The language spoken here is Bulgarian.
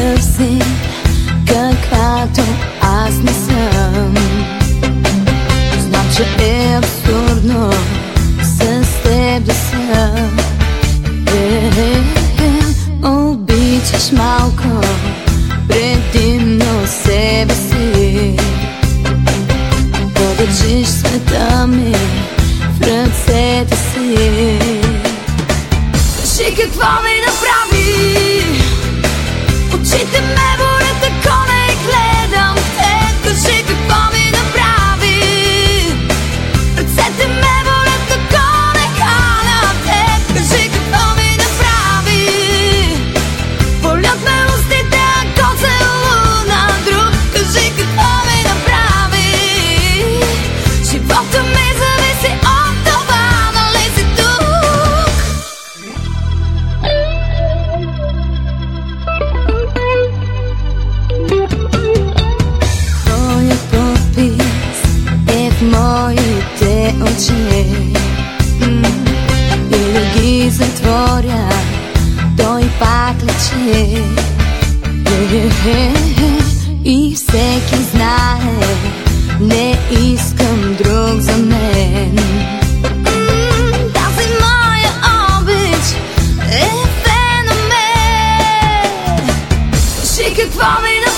мързи, каквато аз не съм. Знам, че е абсурдно с теб да съм. Обичаш малко предимно себе си, да държиш света ми в ръцете си. Кажи какво ми направи, очите ме болят, ако не гледам те. Кажи какво ми направи, ръцете ме болят, ако не хана те. Кажи какво ми направи, болят ме устите, ако целуна друг. Кажи какво ми направи, живота ми зависи от това, нали си тук. Твоят подпис е в моите очи, и да ги затворя, той пак лечи. И всеки знае, не искам друг за мен. Тази моя обич е феномен. Кажи какво ми